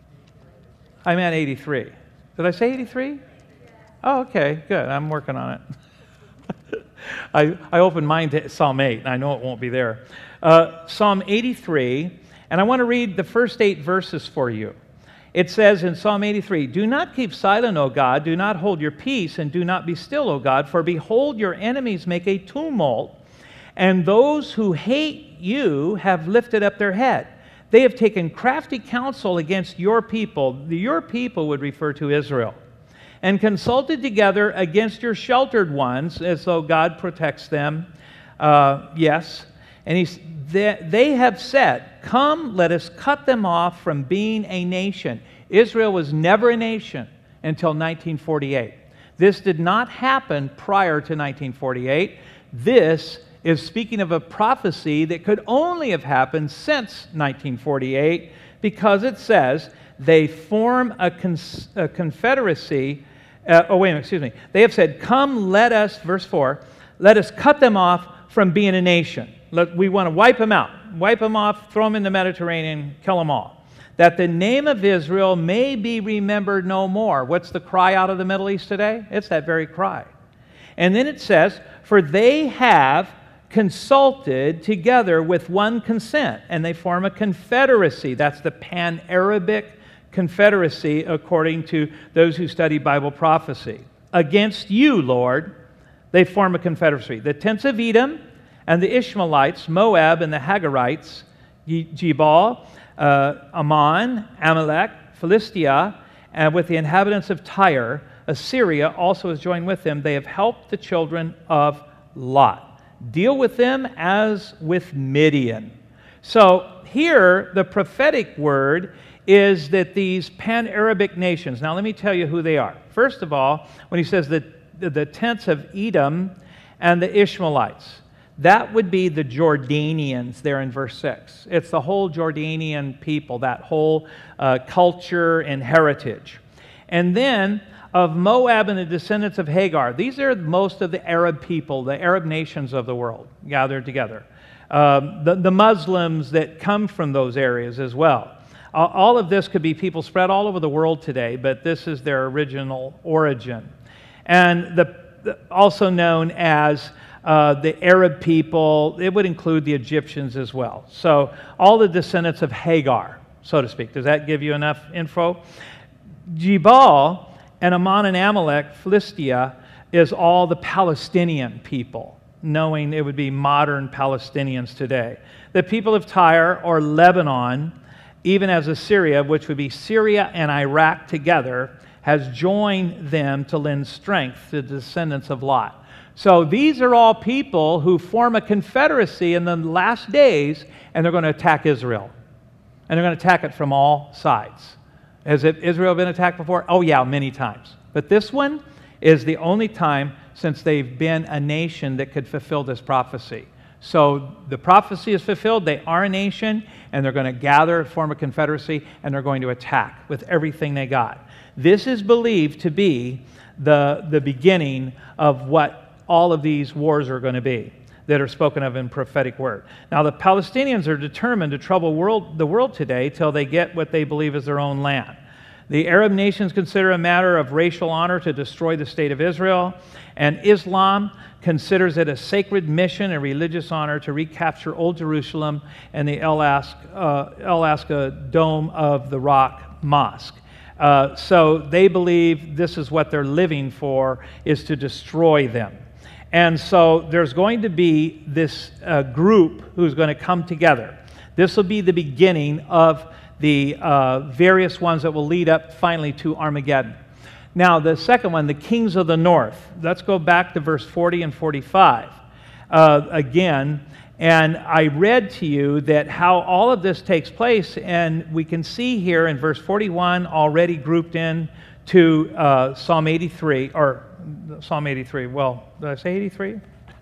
I meant eighty-three. Did I say eighty-three? Oh, okay, good. I'm working on it. I I opened mine to Psalm eight, and I know it won't be there. Uh, Psalm eighty-three, and I want to read the first eight verses for you. It says in Psalm eighty-three, "Do not keep silent, O God, do not hold your peace, and do not be still, O God, for behold, your enemies make a tumult, and those who hate you have lifted up their head. They have taken crafty counsel against your people." Your people would refer to Israel. "And consulted together against your sheltered ones," as though God protects them. Uh, yes. And he's, they, they have said, "Come, let us cut them off from being a nation." Israel was never a nation until nineteen forty-eight. This did not happen prior to nineteen forty-eight. This is speaking of a prophecy that could only have happened since nineteen forty-eight, because it says they form a, cons- a confederacy. Uh, oh, wait a minute, excuse me. They have said, "Come, let us," verse four, "let us cut them off from being a nation." Let, we want to wipe them out. Wipe them off, throw them in the Mediterranean, kill them all. "That the name of Israel may be remembered no more." What's the cry out of the Middle East today? It's that very cry. And then it says, "For they have consulted together with one consent," and they form a confederacy. That's the Pan-Arabic confederacy, according to those who study Bible prophecy. "Against you, Lord, they form a confederacy. The tents of Edom and the Ishmaelites, Moab and the Hagarites, Jebal, uh, Ammon, Amalek, Philistia, and with the inhabitants of Tyre, Assyria also has joined with them. They have helped the children of Lot. Deal with them as with Midian." So here, the prophetic word is that these Pan-Arabic nations, now let me tell you who they are. First of all, when he says that the, the tents of Edom and the Ishmaelites, that would be the Jordanians there in verse six. It's the whole Jordanian people, that whole uh, culture and heritage. And then of Moab and the descendants of Hagar. These are most of the Arab people, the Arab nations of the world gathered together. Um, the, the Muslims that come from those areas as well. Uh, all of this could be people spread all over the world today, but this is their original origin. And the, the also known as Uh, the Arab people, it would include the Egyptians as well. So all the descendants of Hagar, so to speak. Does that give you enough info? Jebal and Ammon and Amalek, Philistia, is all the Palestinian people, knowing it would be modern Palestinians today. The people of Tyre or Lebanon, even as Assyria, which would be Syria and Iraq together, has joined them to lend strength to the descendants of Lot. So these are all people who form a confederacy in the last days, and they're going to attack Israel. And they're going to attack it from all sides. Has it, Israel been attacked before? Oh yeah, many times. But this one is the only time since they've been a nation that could fulfill this prophecy. So the prophecy is fulfilled, they are a nation, and they're going to gather, form a confederacy, and they're going to attack with everything they got. This is believed to be the, the beginning of what all of these wars are going to be that are spoken of in prophetic word. Now, the Palestinians are determined to trouble world, the world today till they get what they believe is their own land. The Arab nations consider a matter of racial honor to destroy the state of Israel, and Islam considers it a sacred mission and religious honor to recapture Old Jerusalem and the El Aqsa, uh, El Aqsa Dome of the Rock Mosque. Uh, so they believe this is what they're living for, is to destroy them. And so there's going to be this uh, group who's going to come together. This will be the beginning of the uh, various ones that will lead up finally to Armageddon. Now, the second one, the kings of the north. Let's go back to verse forty and forty-five uh, again. And I read to you that how all of this takes place, and we can see here in verse forty-one already grouped in to uh, Psalm eighty-three, or Psalm eighty-three. Well, did I say eighty-three?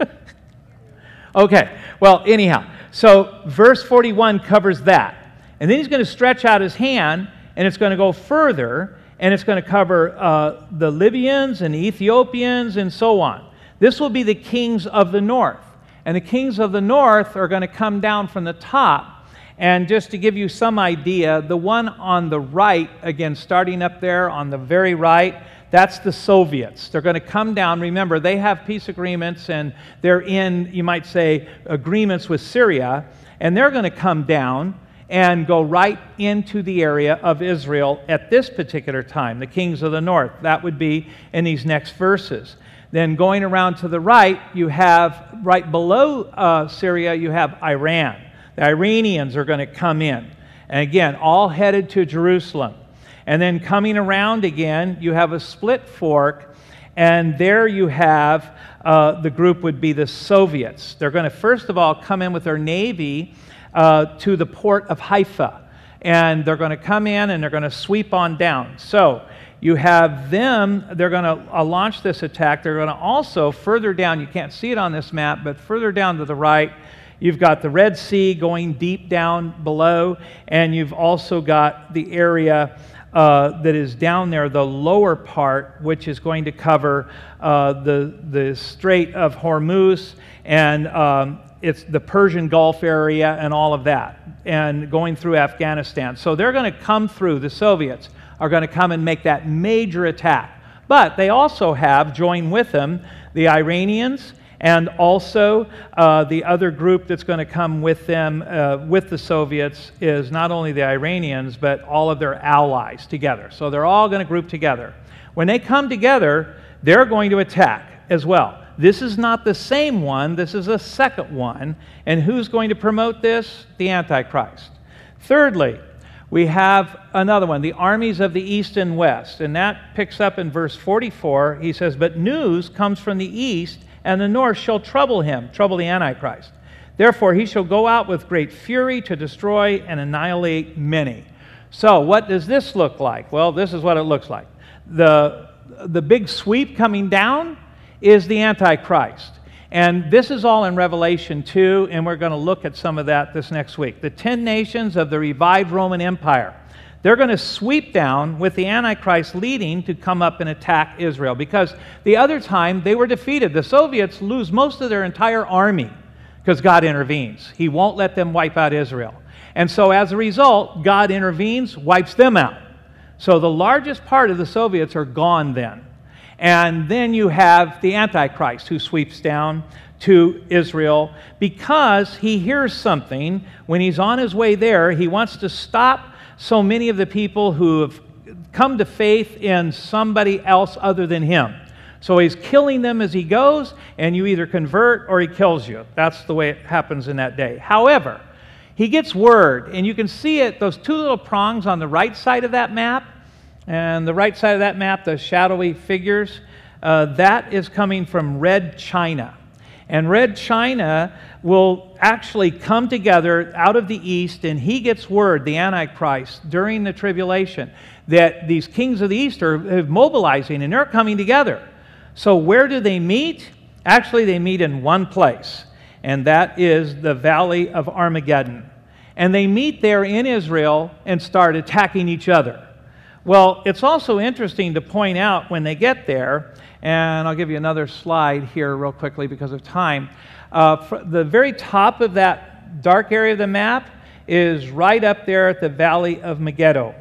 Okay, well, anyhow. So verse forty-one covers that. And then he's going to stretch out his hand, and it's going to go further, and it's going to cover uh, the Libyans and the Ethiopians and so on. This will be the kings of the north. And the kings of the north are going to come down from the top. And just to give you some idea, the one on the right, again, starting up there on the very right, that's the Soviets. They're going to come down. Remember, they have peace agreements, and they're in, you might say, agreements with Syria. And they're going to come down and go right into the area of Israel at this particular time, the kings of the north. That would be in these next verses. Then going around to the right, you have, right below uh, Syria, you have Iran. The Iranians are going to come in. And again, all headed to Jerusalem. And then coming around again, you have a split fork, and there you have, uh, the group would be the Soviets. They're going to first of all come in with their navy uh, to the port of Haifa. And they're going to come in and they're going to sweep on down. So you have them, they're going to uh, launch this attack. They're going to also, further down, you can't see it on this map, but further down to the right, you've got the Red Sea going deep down below, and you've also got the area uh, that is down there, the lower part, which is going to cover uh, the, the Strait of Hormuz, and um, it's the Persian Gulf area and all of that, and going through Afghanistan. So they're going to come through, the Soviets are going to come and make that major attack. But they also have, joined with them, the Iranians, and also uh, the other group that's going to come with them, uh, with the Soviets, is not only the Iranians, but all of their allies together. So they're all going to group together. When they come together, they're going to attack as well. This is not the same one. This is a second one. And who's going to promote this? The Antichrist. Thirdly, we have another one, the armies of the east and west. And that picks up in verse forty-four. He says, "But news comes from the east, and the north shall trouble him," trouble the Antichrist. "Therefore he shall go out with great fury to destroy and annihilate many." So what does this look like? Well, this is what it looks like. The, the big sweep coming down is the Antichrist. And this is all in Revelation two, and we're going to look at some of that this next week. The ten nations of the revived Roman Empire. They're going to sweep down with the Antichrist leading to come up and attack Israel, because the other time they were defeated. The Soviets lose most of their entire army because God intervenes. He won't let them wipe out Israel. And so as a result, God intervenes, wipes them out. So the largest part of the Soviets are gone then. And then you have the Antichrist who sweeps down to Israel because he hears something. When he's on his way there, he wants to stop so many of the people who have come to faith in somebody else other than him. So he's killing them as he goes, and you either convert or he kills you. That's the way it happens in that day. However, he gets word, and you can see it, those two little prongs on the right side of that map, and the right side of that map, the shadowy figures, uh, that is coming from Red China. And Red China will actually come together out of the east, and he gets word, the Antichrist, during the tribulation, that these kings of the east are mobilizing, and they're coming together. So where do they meet? Actually, they meet in one place, and that is the Valley of Armageddon. And they meet there in Israel and start attacking each other. Well, it's also interesting to point out when they get there, and I'll give you another slide here real quickly because of time. Uh, the very top of that dark area of the map is right up there at the Valley of Megiddo.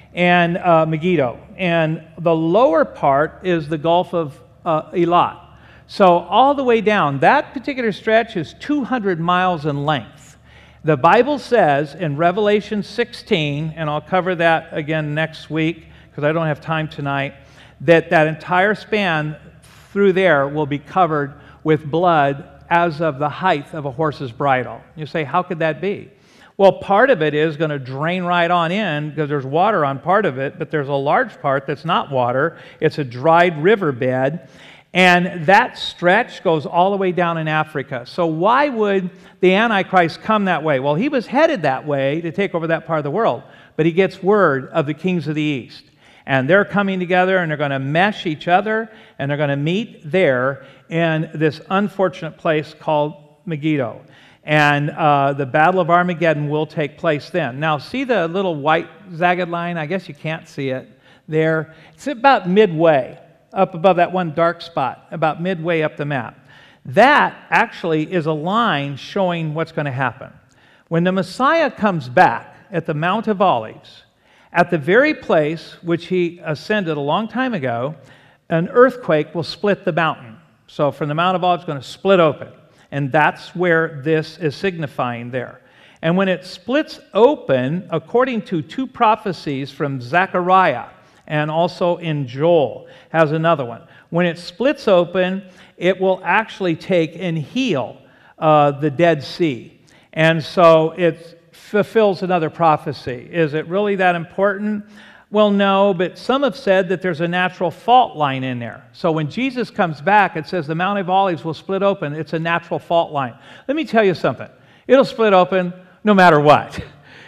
and uh, Megiddo. And the lower part is the Gulf of uh, Eilat. So all the way down, that particular stretch is two hundred miles in length. The Bible says in Revelation sixteen, and I'll cover that again next week because I don't have time tonight, that that entire span through there will be covered with blood as of the height of a horse's bridle. You say, how could that be? Well, part of it is going to drain right on in because there's water on part of it, but there's a large part that's not water. It's a dried riverbed, and that stretch goes all the way down in Africa. So why would the Antichrist come that way? Well, he was headed that way to take over that part of the world, but he gets word of the kings of the east. And they're coming together, and they're going to mesh each other, and they're going to meet there in this unfortunate place called Megiddo. And uh, the Battle of Armageddon will take place then. Now, see the little white zagged line? I guess you can't see it there. It's about midway, up above that one dark spot, about midway up the map. That actually is a line showing what's going to happen. When the Messiah comes back at the Mount of Olives, at the very place which he ascended a long time ago, an earthquake will split the mountain. So from the Mount of Olives, it's going to split open. And that's where this is signifying there. And when it splits open, according to two prophecies from Zechariah and also in Joel, has another one. When it splits open, it will actually take and heal uh, the Dead Sea. And so it fulfills another prophecy. Is it really that important? Well, no, but some have said that there's a natural fault line in there. So when Jesus comes back, it says the Mount of Olives will split open. It's a natural fault line. Let me tell you something. It'll split open no matter what.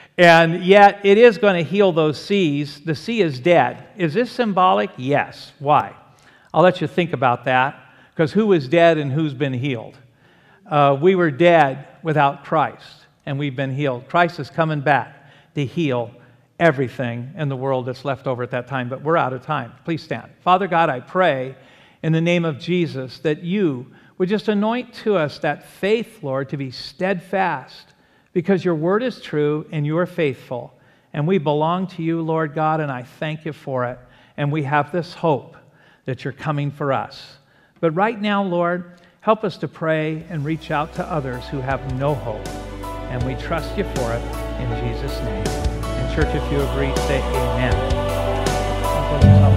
And yet it is going to heal those seas. The sea is dead. Is this symbolic? Yes. Why? I'll let you think about that, because who is dead and who's been healed? Uh, we were dead without Christ, and we've been healed. Christ is coming back to heal everything in the world that's left over at that time, but we're out of time. Please stand. Father God, I pray in the name of Jesus that you would just anoint to us that faith, Lord, to be steadfast, because your word is true and you are faithful, and we belong to you, Lord God, and I thank you for it, and we have this hope that you're coming for us. But right now, Lord, help us to pray and reach out to others who have no hope, and we trust you for it in Jesus' name. Church, if you agree, say amen.